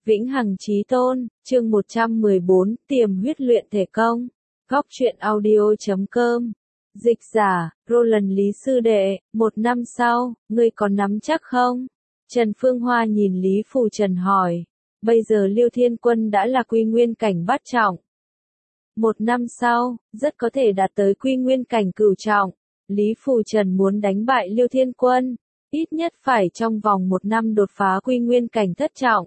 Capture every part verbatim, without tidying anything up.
Vĩnh Hằng Chí Tôn, chương một trăm mười bốn, tiềm huyết luyện thể công. Góc truyện audio chấm com. Dịch giả, Roland Lý Sư Đệ, một năm sau, ngươi có nắm chắc không? Trần Phương Hoa nhìn Lý Phù Trần hỏi. Bây giờ Liêu Thiên Quân đã là quy nguyên cảnh bát trọng. Một năm sau, rất có thể đạt tới quy nguyên cảnh cửu trọng. Lý Phù Trần muốn đánh bại Liêu Thiên Quân, ít nhất phải trong vòng một năm đột phá quy nguyên cảnh thất trọng.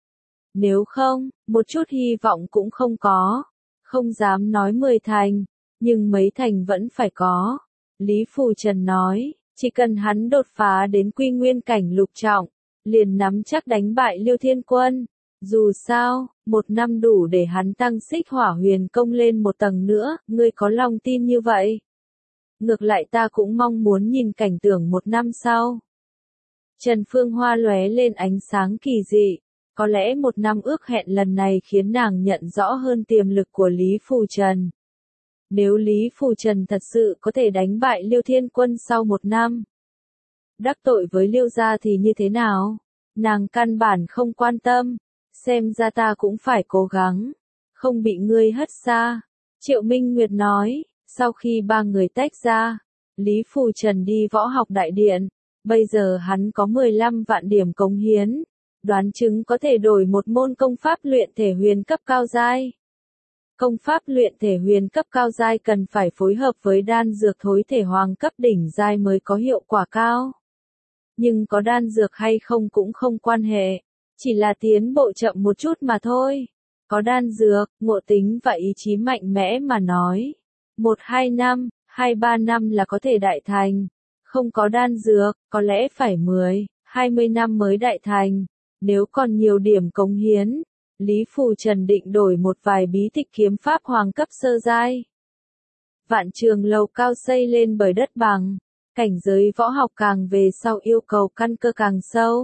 Nếu không, một chút hy vọng cũng không có. Không dám nói mười thành, nhưng mấy thành vẫn phải có. Lý Phù Trần nói, chỉ cần hắn đột phá đến quy nguyên cảnh lục trọng, liền nắm chắc đánh bại Liêu Thiên Quân. Dù sao, một năm đủ để hắn tăng xích hỏa huyền công lên một tầng nữa, ngươi có lòng tin như vậy? Ngược lại ta cũng mong muốn nhìn cảnh tượng một năm sau. Trần Phương Hoa lóe lên ánh sáng kỳ dị. Có lẽ một năm ước hẹn lần này khiến nàng nhận rõ hơn tiềm lực của Lý Phù Trần. Nếu Lý Phù Trần thật sự có thể đánh bại Liêu Thiên Quân sau một năm, đắc tội với Liêu gia thì như thế nào? Nàng căn bản không quan tâm, xem ra ta cũng phải cố gắng, không bị ngươi hất xa. Triệu Minh Nguyệt nói, sau khi ba người tách ra, Lý Phù Trần đi võ học đại điện, bây giờ hắn có mười lăm vạn điểm cống hiến. Đoán chứng có thể đổi một môn công pháp luyện thể huyền cấp cao giai. Công pháp luyện thể huyền cấp cao giai cần phải phối hợp với đan dược thối thể hoàng cấp đỉnh giai mới có hiệu quả cao. Nhưng có đan dược hay không cũng không quan hệ, chỉ là tiến bộ chậm một chút mà thôi. Có đan dược, ngộ tính và ý chí mạnh mẽ mà nói. Một hai năm, hai ba năm là có thể đại thành. Không có đan dược, có lẽ phải mười, hai mươi năm mới đại thành. Nếu còn nhiều điểm cống hiến, Lý Phù Trần định đổi một vài bí tịch kiếm pháp hoàng cấp sơ giai. Vạn Trường lầu cao xây lên bởi đất bằng, cảnh giới võ học càng về sau yêu cầu căn cơ càng sâu.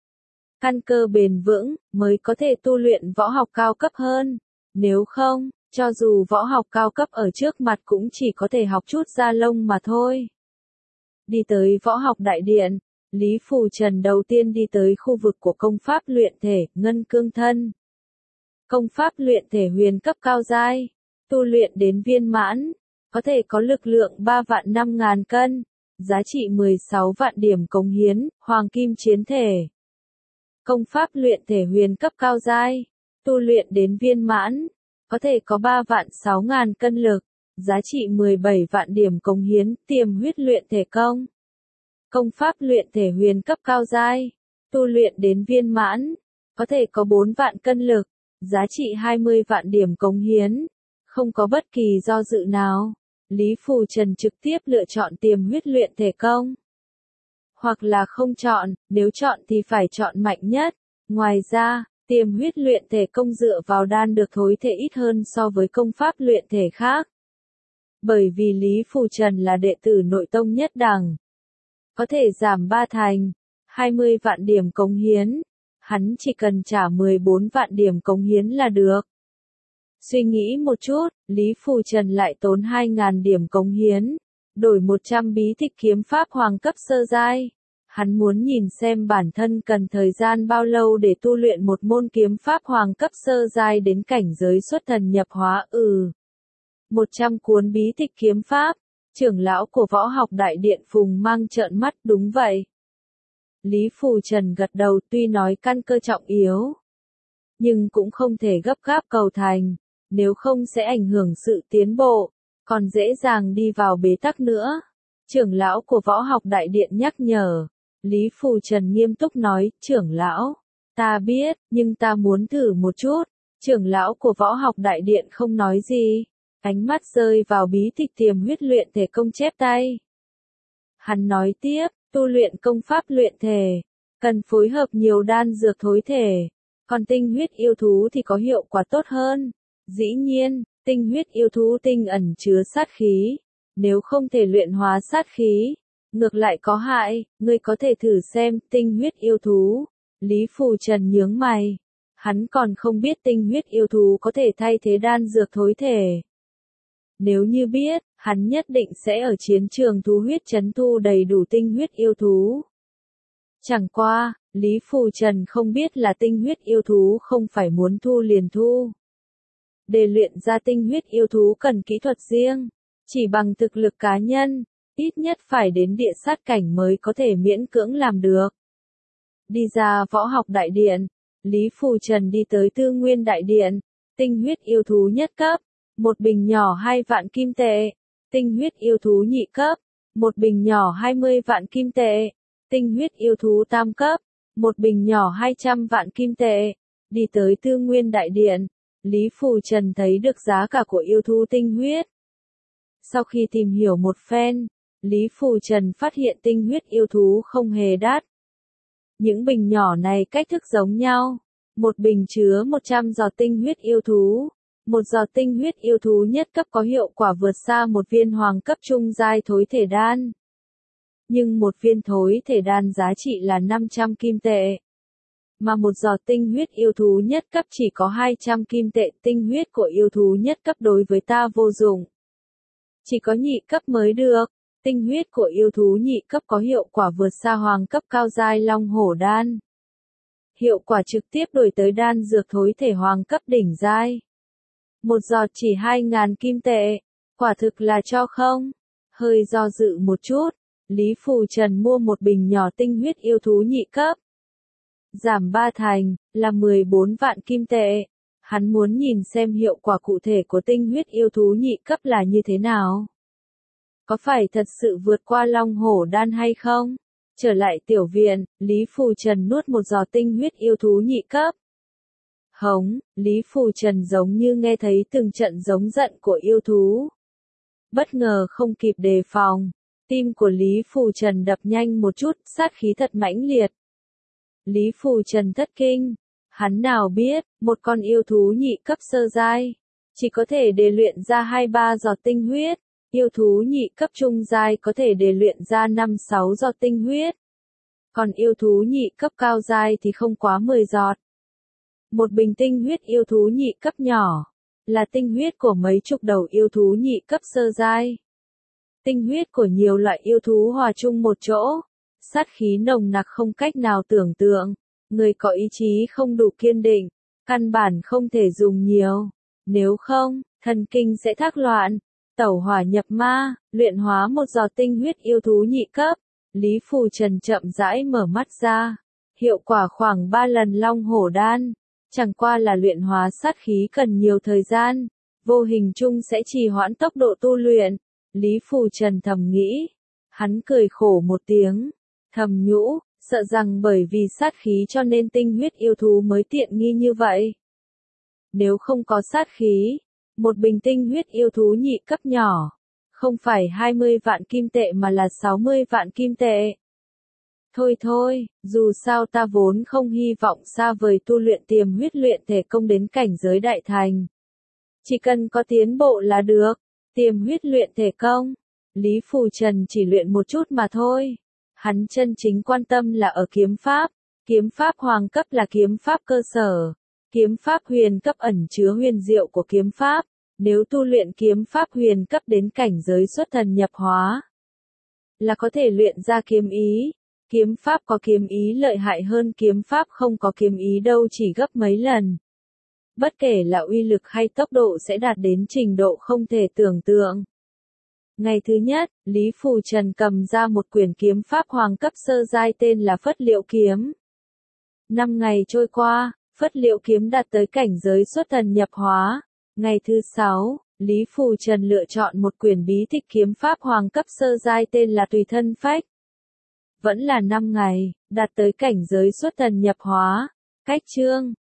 Căn cơ bền vững, mới có thể tu luyện võ học cao cấp hơn. Nếu không, cho dù võ học cao cấp ở trước mặt cũng chỉ có thể học chút da lông mà thôi. Đi tới võ học đại điện. Lý Phù Trần đầu tiên đi tới khu vực của công pháp luyện thể, ngân cương thân. Công pháp luyện thể huyền cấp cao giai, tu luyện đến viên mãn, có thể có lực lượng ba vạn năm ngàn cân, giá trị mười sáu vạn điểm cống hiến, hoàng kim chiến thể. Công pháp luyện thể huyền cấp cao giai, tu luyện đến viên mãn, có thể có ba vạn sáu ngàn cân lực, giá trị mười bảy vạn điểm cống hiến, tiềm huyết luyện thể công. Công pháp luyện thể huyền cấp cao giai, tu luyện đến viên mãn, có thể có bốn vạn cân lực, giá trị hai mươi vạn điểm cống hiến. Không có bất kỳ do dự nào, Lý Phù Trần trực tiếp lựa chọn tiềm huyết luyện thể công. Hoặc là không chọn, nếu chọn thì phải chọn mạnh nhất. Ngoài ra, tiềm huyết luyện thể công dựa vào đan được thối thể ít hơn so với công pháp luyện thể khác. Bởi vì Lý Phù Trần là đệ tử nội tông nhất đẳng. Có thể giảm ba thành, hai mươi vạn điểm cống hiến, hắn chỉ cần trả mười bốn vạn điểm cống hiến là được. Suy nghĩ một chút, Lý Phù Trần lại tốn hai ngàn điểm cống hiến, đổi một trăm bí tịch kiếm pháp hoàng cấp sơ giai. Hắn muốn nhìn xem bản thân cần thời gian bao lâu để tu luyện một môn kiếm pháp hoàng cấp sơ giai đến cảnh giới xuất thần nhập hóa. Ừ. một trăm cuốn bí tịch kiếm pháp. Trưởng lão của võ học đại điện Phùng Mang trợn mắt, đúng vậy. Lý Phù Trần gật đầu, tuy nói căn cơ trọng yếu, nhưng cũng không thể gấp gáp cầu thành, nếu không sẽ ảnh hưởng sự tiến bộ, còn dễ dàng đi vào bế tắc nữa. Trưởng lão của võ học đại điện nhắc nhở. Lý Phù Trần nghiêm túc nói, trưởng lão, ta biết, nhưng ta muốn thử một chút. Trưởng lão của võ học đại điện không nói gì. Ánh mắt rơi vào bí tịch tiềm huyết luyện thể công chép tay. Hắn nói tiếp, tu luyện công pháp luyện thể, cần phối hợp nhiều đan dược thối thể, còn tinh huyết yêu thú thì có hiệu quả tốt hơn. Dĩ nhiên, tinh huyết yêu thú tinh ẩn chứa sát khí, nếu không thể luyện hóa sát khí, ngược lại có hại, ngươi có thể thử xem tinh huyết yêu thú. Lý Phù Trần nhướng mày, hắn còn không biết tinh huyết yêu thú có thể thay thế đan dược thối thể. Nếu như biết, hắn nhất định sẽ ở chiến trường thú huyết trấn thu đầy đủ tinh huyết yêu thú. Chẳng qua, Lý Phù Trần không biết là tinh huyết yêu thú không phải muốn thu liền thu. Để luyện ra tinh huyết yêu thú cần kỹ thuật riêng, chỉ bằng thực lực cá nhân, ít nhất phải đến địa sát cảnh mới có thể miễn cưỡng làm được. Đi ra võ học đại điện, Lý Phù Trần đi tới Tư Nguyên đại điện, tinh huyết yêu thú nhất cấp, một bình nhỏ hai vạn kim tệ, tinh huyết yêu thú nhị cấp, một bình nhỏ hai mươi vạn kim tệ, tinh huyết yêu thú tam cấp, một bình nhỏ hai trăm vạn kim tệ. Đi tới Tư Nguyên đại điện, Lý Phù Trần thấy được giá cả của yêu thú tinh huyết. Sau khi tìm hiểu một phen, Lý Phù Trần phát hiện tinh huyết yêu thú không hề đắt. Những bình nhỏ này cách thức giống nhau, một bình chứa một trăm giọt tinh huyết yêu thú, một giọt tinh huyết yêu thú nhất cấp có hiệu quả vượt xa một viên hoàng cấp trung giai thối thể đan. Nhưng một viên thối thể đan giá trị là năm trăm kim tệ. Mà một giọt tinh huyết yêu thú nhất cấp chỉ có hai trăm kim tệ, tinh huyết của yêu thú nhất cấp đối với ta vô dụng. Chỉ có nhị cấp mới được, tinh huyết của yêu thú nhị cấp có hiệu quả vượt xa hoàng cấp cao giai long hổ đan. Hiệu quả trực tiếp đổi tới đan dược thối thể hoàng cấp đỉnh giai. Một giọt chỉ hai ngàn kim tệ, quả thực là cho không. Hơi do dự một chút, Lý Phù Trần mua một bình nhỏ tinh huyết yêu thú nhị cấp. Giảm ba thành, là mười bốn vạn kim tệ. Hắn muốn nhìn xem hiệu quả cụ thể của tinh huyết yêu thú nhị cấp là như thế nào. Có phải thật sự vượt qua long hổ đan hay không? Trở lại tiểu viện, Lý Phù Trần nuốt một giọt tinh huyết yêu thú nhị cấp. Hống, Lý Phù Trần giống như nghe thấy từng trận giống giận của yêu thú. Bất ngờ không kịp đề phòng, tim của Lý Phù Trần đập nhanh một chút, sát khí thật mãnh liệt. Lý Phù Trần thất kinh, hắn nào biết, một con yêu thú nhị cấp sơ giai, chỉ có thể để luyện ra hai ba giọt tinh huyết, yêu thú nhị cấp trung giai có thể để luyện ra năm sáu giọt tinh huyết. Còn yêu thú nhị cấp cao giai thì không quá mười giọt. Một bình tinh huyết yêu thú nhị cấp nhỏ, là tinh huyết của mấy chục đầu yêu thú nhị cấp sơ giai. Tinh huyết của nhiều loại yêu thú hòa chung một chỗ, sát khí nồng nặc không cách nào tưởng tượng, người có ý chí không đủ kiên định, căn bản không thể dùng nhiều, nếu không, thần kinh sẽ thác loạn, tẩu hỏa nhập ma, luyện hóa một giọt tinh huyết yêu thú nhị cấp. Lý Phù Trần chậm rãi mở mắt ra, hiệu quả khoảng ba lần long hổ đan, chẳng qua là luyện hóa sát khí cần nhiều thời gian, vô hình chung sẽ trì hoãn tốc độ tu luyện. Lý Phù Trần thầm nghĩ, hắn cười khổ một tiếng, thầm nhũ, sợ rằng bởi vì sát khí cho nên tinh huyết yêu thú mới tiện nghi như vậy. Nếu không có sát khí, một bình tinh huyết yêu thú nhị cấp nhỏ, không phải hai mươi vạn kim tệ mà là sáu mươi vạn kim tệ. Thôi thôi, dù sao ta vốn không hy vọng xa vời tu luyện tiềm huyết luyện thể công đến cảnh giới đại thành. Chỉ cần có tiến bộ là được, tiềm huyết luyện thể công. Lý Phù Trần chỉ luyện một chút mà thôi. Hắn chân chính quan tâm là ở kiếm pháp. Kiếm pháp hoàng cấp là kiếm pháp cơ sở. Kiếm pháp huyền cấp ẩn chứa huyền diệu của kiếm pháp. Nếu tu luyện kiếm pháp huyền cấp đến cảnh giới xuất thần nhập hóa, là có thể luyện ra kiếm ý. Kiếm pháp có kiếm ý lợi hại hơn kiếm pháp không có kiếm ý đâu chỉ gấp mấy lần. Bất kể là uy lực hay tốc độ sẽ đạt đến trình độ không thể tưởng tượng. Ngày thứ nhất, Lý Phù Trần cầm ra một quyển kiếm pháp hoàng cấp sơ giai tên là Phất Liệu Kiếm. Năm ngày trôi qua, Phất Liệu Kiếm đạt tới cảnh giới xuất thần nhập hóa. Ngày thứ sáu, Lý Phù Trần lựa chọn một quyển bí tịch kiếm pháp hoàng cấp sơ giai tên là Tùy Thân Phách. Vẫn là năm ngày, đạt tới cảnh giới xuất thần nhập hóa. Cách chương